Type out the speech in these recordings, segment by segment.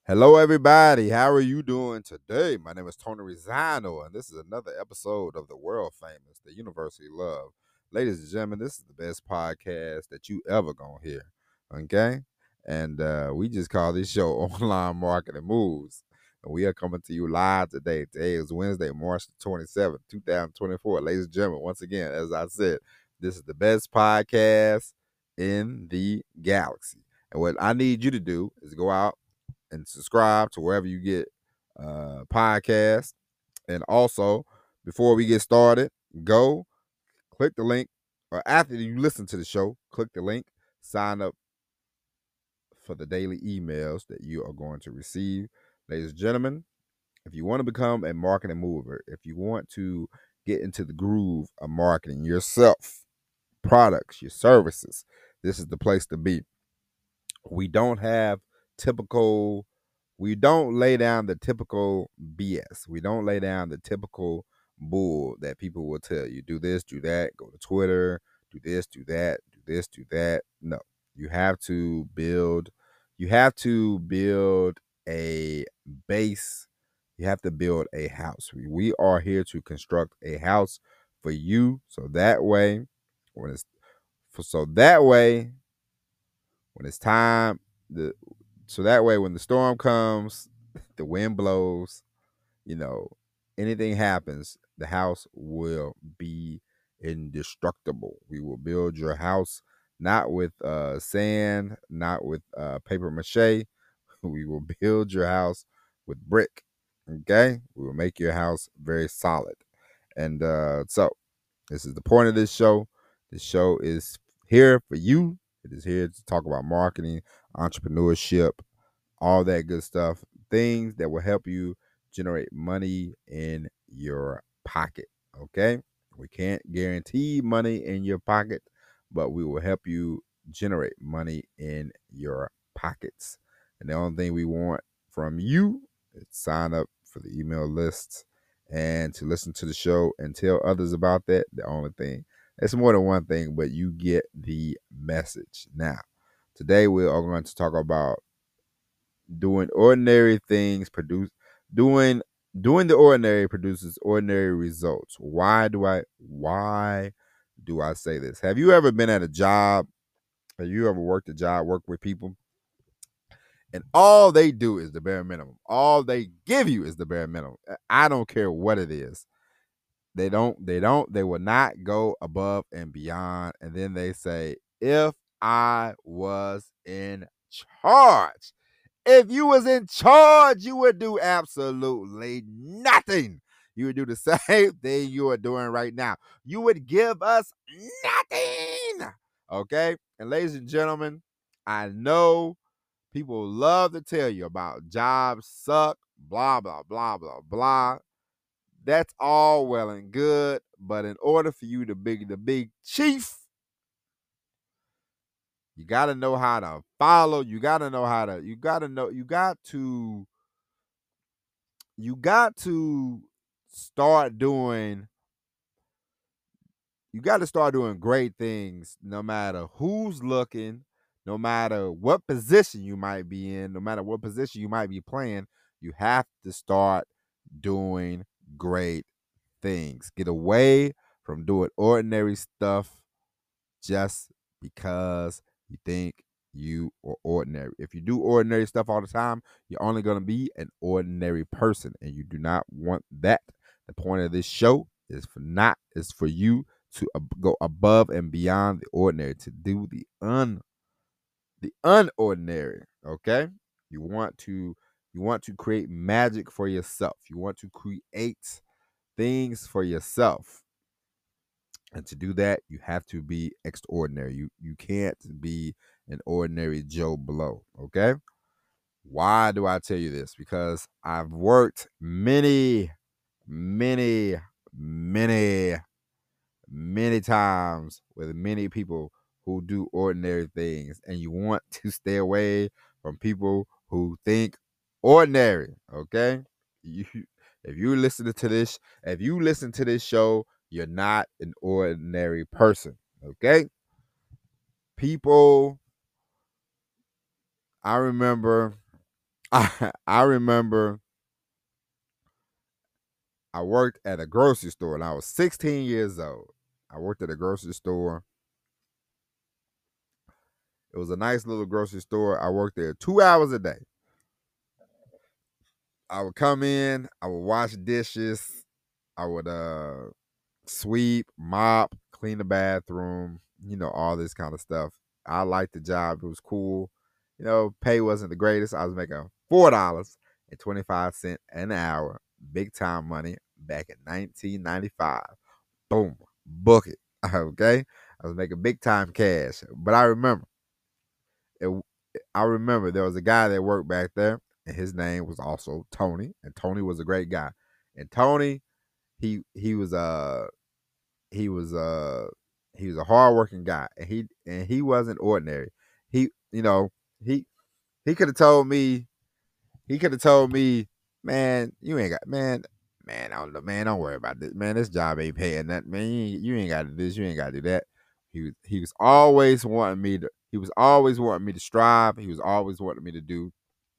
Hello, everybody. How are you doing today? My name is Tony Rizzano, and this is another episode of the world famous, the University Love. Ladies and gentlemen, this is the best podcast that you ever gonna hear. Okay, and we just call this show Online Marketing Moves, and we are coming to you live today. Today is Wednesday, March the 27th, 2024. Ladies and gentlemen, once again, as I said, this is the best podcast in the galaxy. And what I need you to do is go out and subscribe to wherever you get podcasts. And also, before we get started, go click the link, or after you listen to the show, click the link, sign up for the daily emails that you are going to receive. Ladies and gentlemen, if you want to become a marketing mover, if you want to get into the groove of marketing yourself, products, your services, this is the place to be. We don't have typical we don't lay down the typical BS. We don't lay down the typical bull that people will tell you. Do this, do that, go to Twitter, do this, do that, do this, do that. No. You have to build a base. You have to build a house. We are here to construct a house for you so that way when it's so that way when it's time the so that way when the storm comes, the wind blows, you know, anything happens, the house will be indestructible. We will build your house not with sand, not with paper mache. We will build your house with brick. Okay, we will make your house very solid. And so this is the point of this show. This show is here for you. It is here to talk about marketing, entrepreneurship, all that good stuff. Things that will help you generate money in your pocket. Okay? We can't guarantee money in your pocket, but we will help you generate money in your pockets. And the only thing we want from you is sign up for the email list and to listen to the show and tell others about that. The only thing, it's more than one thing, but you get the message. Now, today we are going to talk about doing ordinary things doing the ordinary produces ordinary results. Why do I say this? Have you ever been at a job? Have you ever worked a job, worked with people, and all they do is the bare minimum? All they give you is the bare minimum. I don't care what it is. They will not go above and beyond. And then they say, if I was in charge. If you was in charge, you would do absolutely nothing. You would do the same thing you are doing right now. You would give us nothing. Okay? And ladies and gentlemen, I know people love to tell you about jobs suck, blah, blah, blah, blah, blah. That's all well and good, but in order for you to be the big chief, you got to know how to follow. You got to start doing start doing great things no matter who's looking, no matter what position you might be in, no matter what position you might be playing. You have to start doing great things. Get away from doing ordinary stuff just because you think you are ordinary. If you do ordinary stuff all the time, you're only going to be an ordinary person, and you do not want that. The point of this show is for you to go above and beyond the ordinary, to do the unordinary. Okay, you want to create magic for yourself. You want to create things for yourself. And to do that, you have to be extraordinary. You can't be an ordinary Joe Blow, okay? Why do I tell you this? Because I've worked many, many, many, many times with many people who do ordinary things, and you want to stay away from people who think ordinary, okay? You if you listen to this show, you're not an ordinary person, okay? People, I remember I remember I worked at a grocery store and I was 16 years old. I worked at a grocery store. It was a nice little grocery store. I worked there 2 hours a day. I would come in, I would wash dishes, I would sweep, mop, clean the bathroom, all this kind of stuff. I liked the job. It was cool. Pay wasn't the greatest. I was making $4.25 an hour, big time money back in 1995. Boom, book it. Okay, I was making big time cash. But it, I remember there was a guy that worked back there, and his name was also Tony, and Tony was a great guy. And Tony, he was he was he was a hardworking guy, and he wasn't ordinary. He you know he he could have told me man, you ain't got man, I don't know, man, don't worry about this, man. This job ain't paying that, man. You ain't got to do this, you ain't got to do that. He was always wanting me to. He was always wanting me to strive. He was always wanting me to do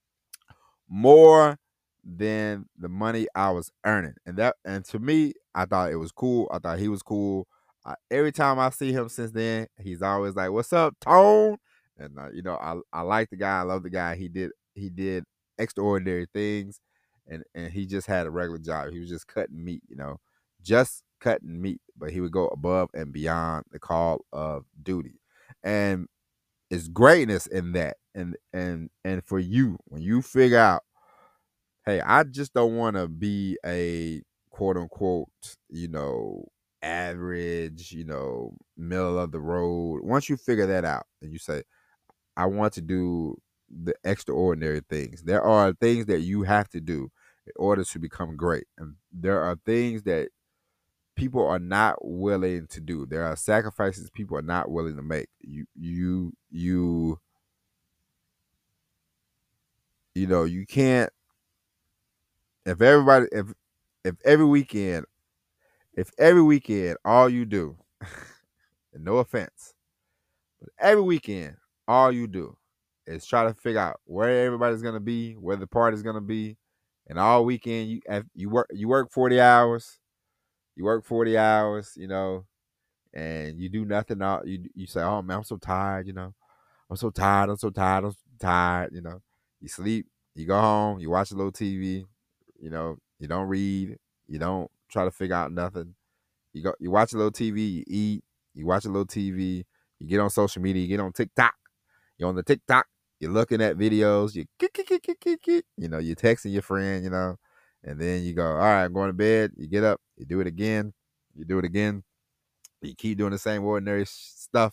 more than the money I was earning. And to me, I thought it was cool. I thought he was cool. Every time I see him since then, he's always like, "What's up, Tone?" And I like the guy. I love the guy. He did extraordinary things, and he just had a regular job. He was just cutting meat, just cutting meat. But he would go above and beyond the call of duty, and it's greatness in that. And for you, when you figure out, hey, I just don't want to be a quote unquote, average, middle of the road. Once you figure that out and you say, I want to do the extraordinary things, there are things that you have to do in order to become great. And there are things that people are not willing to do. There are sacrifices people are not willing to make. You can't, if everybody if every weekend if every weekend all you do, and no offense, but every weekend all you do is try to figure out where everybody's gonna be, where the party's gonna be, and all weekend you work 40 hours, and you do nothing. You say, oh man, I'm so tired, I'm so tired, I'm so tired, I'm so tired, You sleep, you go home, you watch a little TV, you don't read, you don't try to figure out nothing. You watch a little TV, you eat, you watch a little TV, you get on social media, you get on TikTok. You're on the TikTok, you're looking at videos, you're texting your friend, and then you go, all right, I'm going to bed. You get up, you do it again, you keep doing the same ordinary stuff.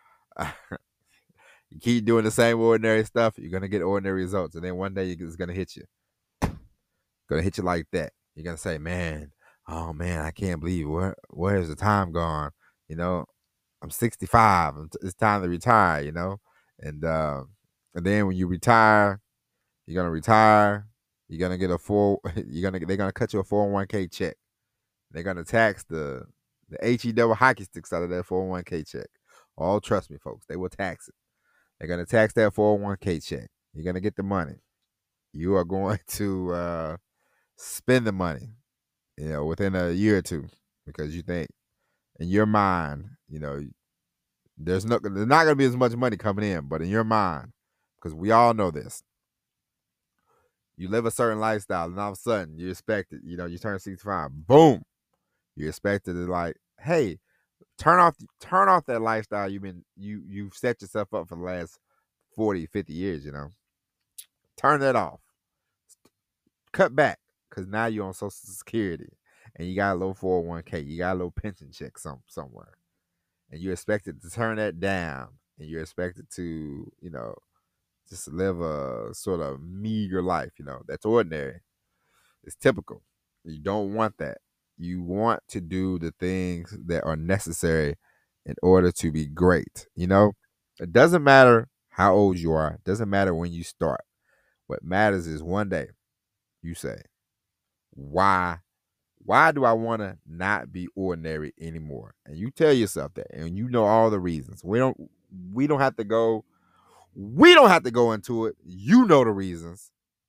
You keep doing the same ordinary stuff, you're gonna get ordinary results, and then one day it's gonna hit you like that. You're gonna say, man, oh man, I can't believe where's the time gone? You know, I'm 65. It's time to retire. And and then when you retire, you're gonna retire. You're gonna get a full. They're gonna cut you a 401k check. They're gonna tax the he double hockey sticks out of that 401k check. Oh, trust me, folks, they will tax it. They're gonna tax that 401k check. You're gonna get the money. You are going to spend the money, within a year or two, because you think in your mind, there's not gonna be as much money coming in, but in your mind, because we all know this, you live a certain lifestyle, and all of a sudden you expect it. You turn 65, boom, you expect it to, like, hey, turn off that lifestyle you've set yourself up for the last 40, 50 years. Turn that off. Cut back, because now you're on Social Security, and you got a little 401k, you got a little pension check somewhere, and you're expected to turn that down, and you're expected to, just live a sort of meager life, that's ordinary. It's typical. You don't want that. You want to do the things that are necessary in order to be great. It doesn't matter how old you are, it doesn't matter when you start. What matters is one day you say, why do I want to not be ordinary anymore? And you tell yourself that, and you know all the reasons. We don't have to go into it. You know the reasons.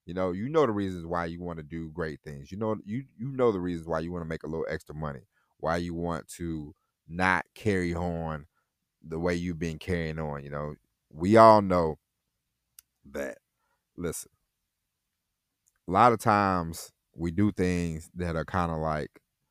You know the reasons why you want to do great things. You know the reasons why you want to make a little extra money, why you want to not carry on the way you've been carrying on. We all know that. Listen, a lot of times we do things that are kind of like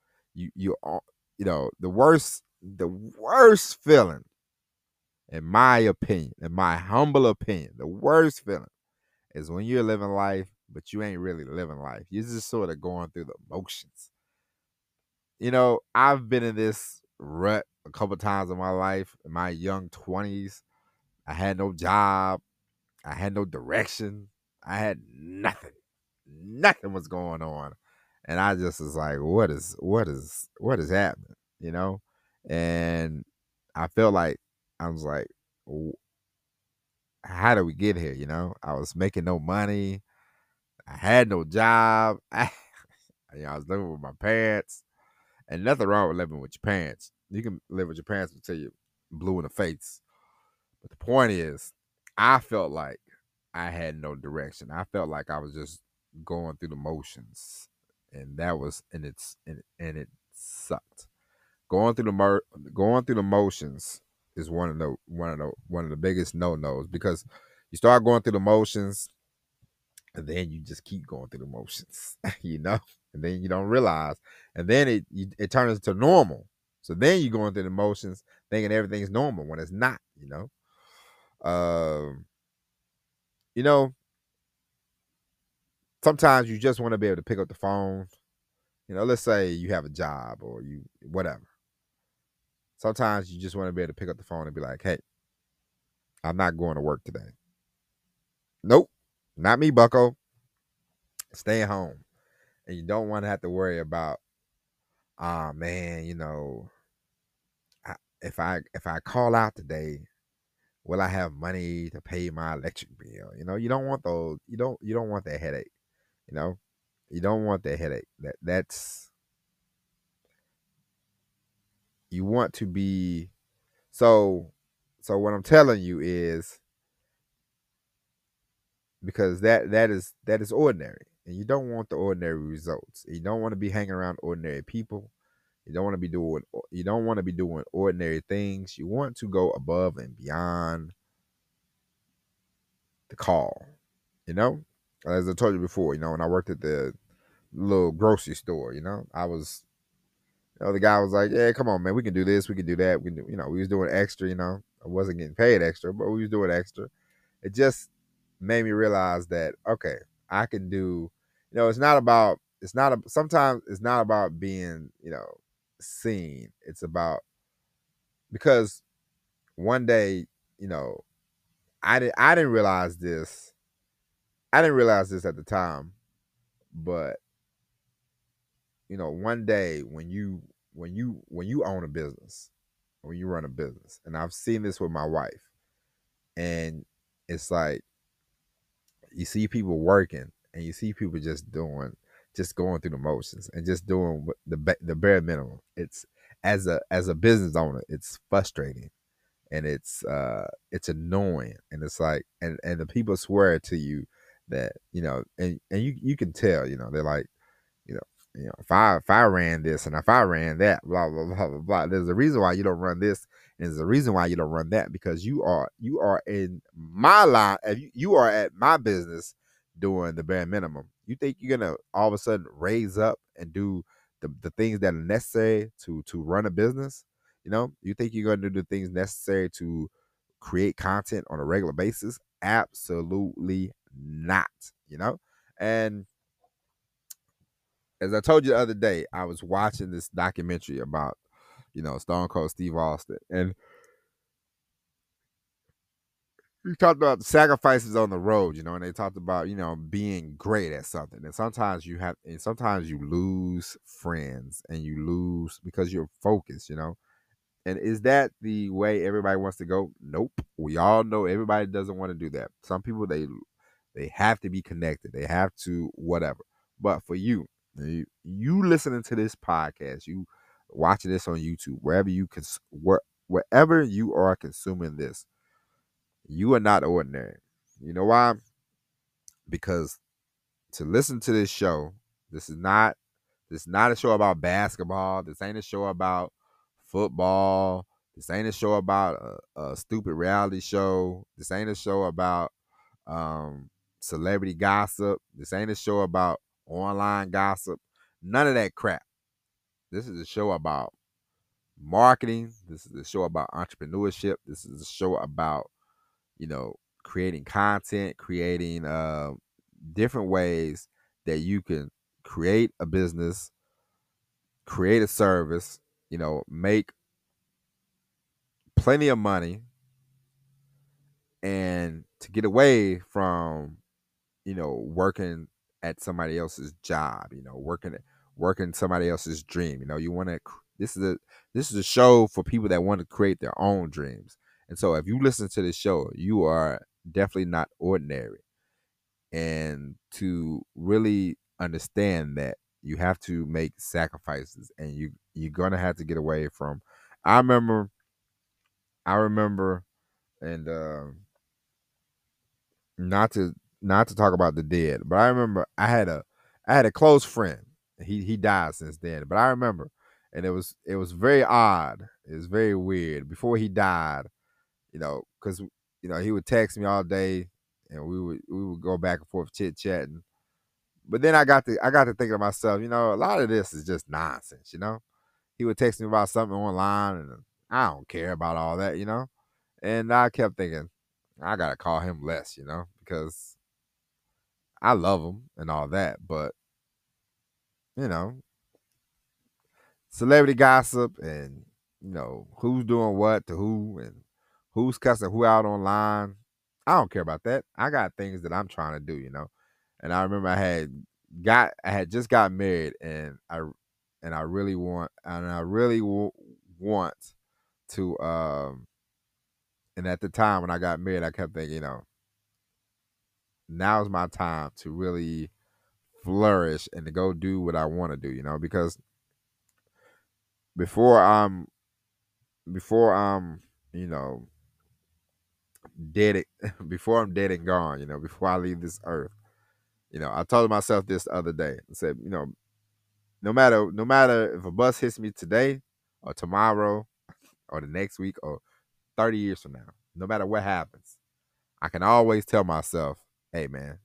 the worst feeling, in my opinion, in my humble opinion, the worst feeling is when you're living life, but you ain't really living life. You're just sort of going through the motions. I've been in this rut a couple times in my life. In my young 20s, I had no job. I had no direction. I had nothing. Nothing was going on. And I just was like, what is happening? You know? And I felt like I was like, how did we get here? I was making no money. I had no job. I was living with my parents. And nothing wrong with living with your parents. You can live with your parents until you're blue in the face. But the point is, I felt like I had no direction. I felt like I was just going through the motions, and that was and it sucked. Going through the motions is one of the biggest no nos, because you start going through the motions, and then you just keep going through the motions, and then you don't realize, and then it turns into normal. So then you're going through the motions, thinking everything's normal when it's not. Um, you know, Sometimes you just want to be able to pick up the phone. Let's say you have a job or you whatever. Sometimes you just want to be able to pick up the phone and be like, "Hey, I'm not going to work today." Nope, not me, Bucko. Stay home, and you don't want to have to worry about, oh man, if I call out today, will I have money to pay my electric bill? You don't want those. You don't want that headache. You know, you don't want that headache. That's you want to be so. So what I'm telling you is, because that is ordinary, and you don't want the ordinary results. You don't want to be hanging around ordinary people. You don't want to be doing ordinary things. You want to go above and beyond the call. You know, as I told you before, when I worked at the little grocery store, I was, the guy was like, "Yeah, come on, man, we can do this, we can do that. We can do, we was doing extra. I wasn't getting paid extra, but we was doing extra. It just made me realize that, okay, I can do. It's not about. It's not. Sometimes it's not about being, seen. It's about, because one day, you know, I didn't realize this. I didn't realize this at the time, but one day when you own a business, when you run a business, and I've seen this with my wife, and it's like you see people working, and you see people just going through the motions and just doing the bare minimum. It's, as a business owner, it's frustrating, and it's annoying, and it's like, and the people swear to you that, and you can tell, they're like, you know, if I ran this and if I ran that, blah blah blah blah blah. There's a reason why you don't run this, and there's a reason why you don't run that, because you are in my line, and you are at my business doing the bare minimum. You think you're gonna all of a sudden raise up and do the things that are necessary to run a business? You think you're gonna do the things necessary to create content on a regular basis? Absolutely not. And as I told you the other day, I was watching this documentary about, Stone Cold Steve Austin, and he talked about the sacrifices on the road, and they talked about, being great at something, and sometimes you lose friends, and you lose because you're focused, And is that the way everybody wants to go? Nope. We all know everybody doesn't want to do that. Some people, they have to be connected. They have to whatever. But for you listening to this podcast, you watching this on YouTube, wherever you are consuming this, you are not ordinary. You know why? Because to listen to this show. This is not a show about basketball. This ain't a show about football. This ain't a show about a stupid reality show. This ain't a show about celebrity gossip. This ain't a show about online gossip. None of that crap. This is a show about marketing. This is a show about entrepreneurship. This is a show about, creating content, creating different ways that you can create a business, create a service, make plenty of money, and to get away from, working at somebody else's job, working somebody else's dream. You want to. This is a show for people that want to create their own dreams. And so, if you listen to this show, you are definitely not ordinary. And to really understand that, you have to make sacrifices, and you're gonna have to get away from. I remember, and not to talk about the dead, but I remember I had a close friend. He died since then, but I remember, and it was very odd. It was very weird. Before he died, because he would text me all day, and we would go back and forth chit chatting. But then I got to thinking to myself, a lot of this is just nonsense. He would text me about something online, and I don't care about all that. And I kept thinking, I gotta call him less, because I love him and all that. But you know, celebrity gossip, and who's doing what to who, and who's cussing who out online. I don't care about that. I got things that I'm trying to do. And I remember I had just got married, and I really want to. And at the time when I got married, I kept thinking, now's my time to really flourish and to go do what I want to do. Because before I'm before I'm you know dead, before I'm dead and gone, before I leave this earth, I told myself this the other day. I said, no matter if a bus hits me today or tomorrow or the next week or 30 years from now, no matter what happens, I can always tell myself, hey man,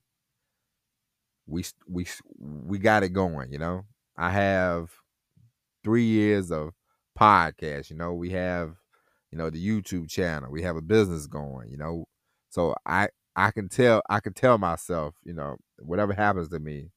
we got it going. I have 3 years of podcast. We have, the YouTube channel. We have a business going. So I can tell myself, whatever happens to me,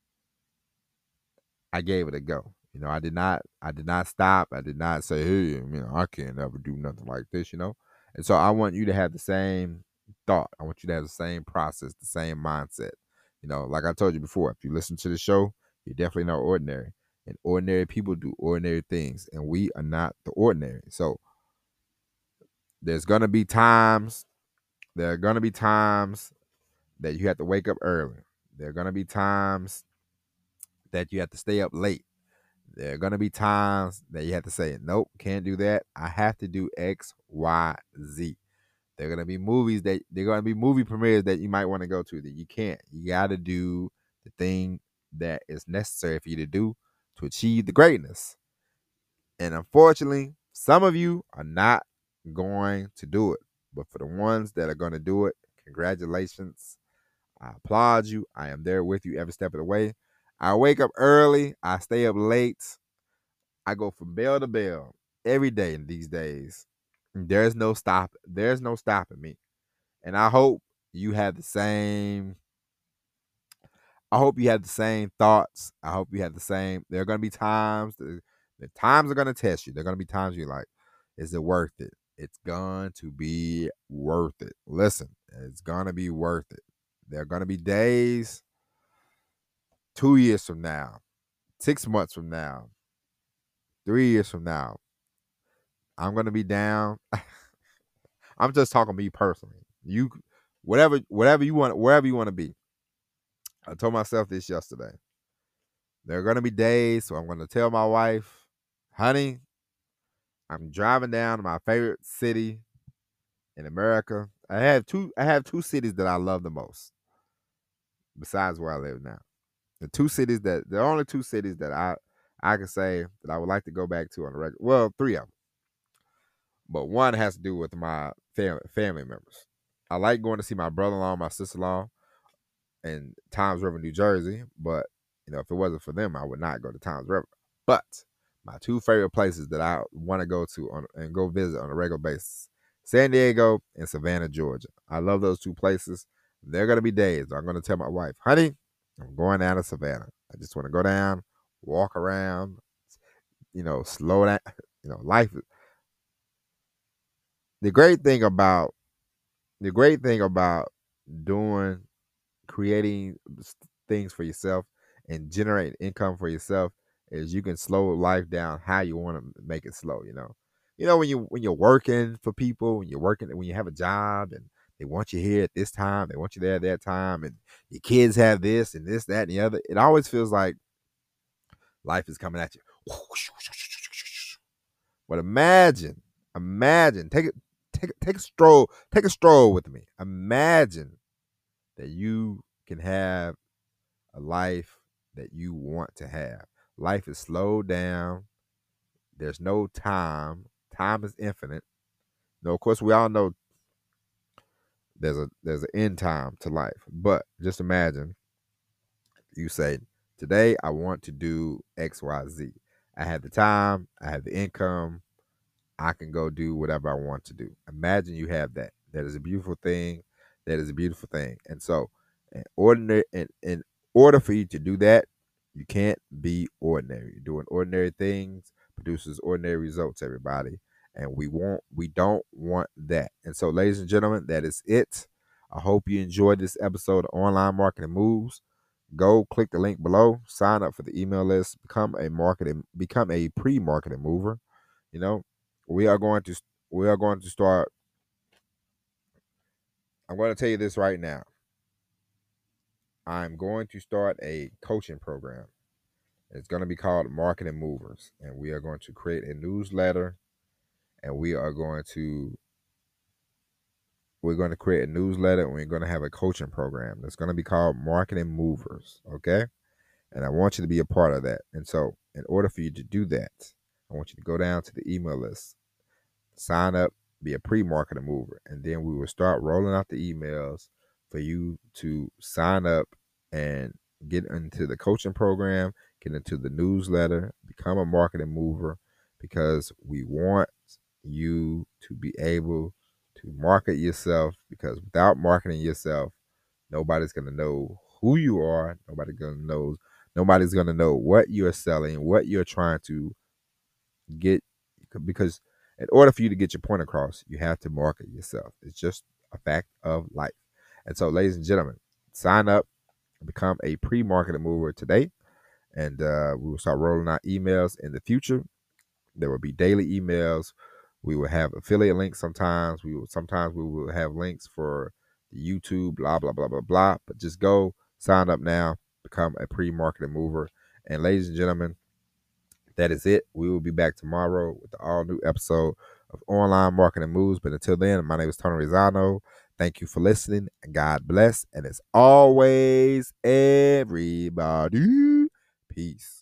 I gave it a go. I did not stop. I did not say, hey, I can't ever do nothing like this. And so I want you to have the same thought. I want you to have the same process, the same mindset. Like I told you before, if you listen to the show, you're definitely not ordinary. And ordinary people do ordinary things, and we are not the ordinary. So there's gonna be times. There are gonna be times that you have to wake up early. There are gonna be times that you have to stay up late. There are gonna be times that you have to say, nope, can't do that. I have to do X, Y, Z. There are gonna be movie premieres that you might want to go to that you can't. You gotta do the thing that is necessary for you to do to achieve the greatness. And unfortunately, some of you are not going to do it. But for the ones that are going to do it, congratulations. I applaud you. I am there with you every step of the way. I wake up early. I stay up late. I go from bell to bell every day in these days. There's no stopping me. And you have the same I hope you have the same thoughts. I hope you have the same. There are going to be times. The times are going to test you. There are going to be times you're like, is it worth it? It's going to be worth it. Listen, it's going to be worth it. There are going to be days, 2 years from now, 6 months from now, 3 years from now, I'm going to be down. I'm just talking to me personally. Whatever you want, wherever you want to be. I told myself this yesterday. There are going to be days so I'm going to tell my wife, honey, I'm driving down to my favorite city in America. I have two cities that I love the most. besides where I live now. The only two cities that I can say that I would like to go back to on the regular. Well, three of them, but one has to do with my family members. I like going to see my brother-in-law, my sister-in-law in Toms River, New Jersey. But if it wasn't for them, I would not go to Toms River. But my two favorite places that I want to go to and go visit on a regular basis: San Diego and Savannah, Georgia. I love those two places. There are gonna be days I'm gonna tell my wife, honey, I'm going down to Savannah. I just want to go down, walk around, slow down. Life. The great thing about doing creating things for yourself and generating income for yourself is you can slow life down how you want to make it slow. When you're working for people, when you have a job and they want you here at this time, they want you there at that time, and your kids have this and this, that, and the other. It always feels like life is coming at you. But imagine, take a stroll with me. Imagine that you can have a life that you want to have. Life is slowed down. There's no time. Time is infinite. Of course, we all know there's an end time to life. But just imagine you say, today I want to do X, Y, Z. I have the time. I have the income. I can go do whatever I want to do. Imagine you have that. That is a beautiful thing. That is a beautiful thing. And so, in order for you to do that, you can't be ordinary. Doing ordinary things produces ordinary results, everybody. And we don't want that. And so, ladies and gentlemen, that is it. I hope you enjoyed this episode of Online Marketing Moves. Go click the link below, sign up for the email list, become a pre-marketing mover. You know, we are going to start. I'm going to tell you this right now. I'm going to start a coaching program. It's going to be called Marketing Movers, and we are going to create a newsletter, and we're going to create a newsletter, and we're going to have a coaching program that's going to be called Marketing Movers. Okay, and I want you to be a part of that. And so, in order for you to do that, I want you to go down to the email list, sign up, be a pre-marketing mover, and then we will start rolling out the emails for you to sign up and get into the coaching program, get into the newsletter, become a marketing mover, because we want you to be able to market yourself, because without marketing yourself, nobody's going to know who you are. Nobody's going to know what you're selling, what you're trying to get, because in order for you to get your point across, you have to market yourself. It's just a fact of life. And so, ladies and gentlemen, sign up and become a pre-marketing mover today. And we will start rolling out emails in the future. There will be daily emails. We will have affiliate links sometimes. We will have links for the YouTube, blah, blah, blah, blah, blah. But just go sign up now, become a pre-marketing mover. And ladies and gentlemen, that is it. We will be back tomorrow with the all new episode of Online Marketing Moves. But until then, my name is Tony Rizzano. Thank you for listening, and God bless. And as always, everybody, peace.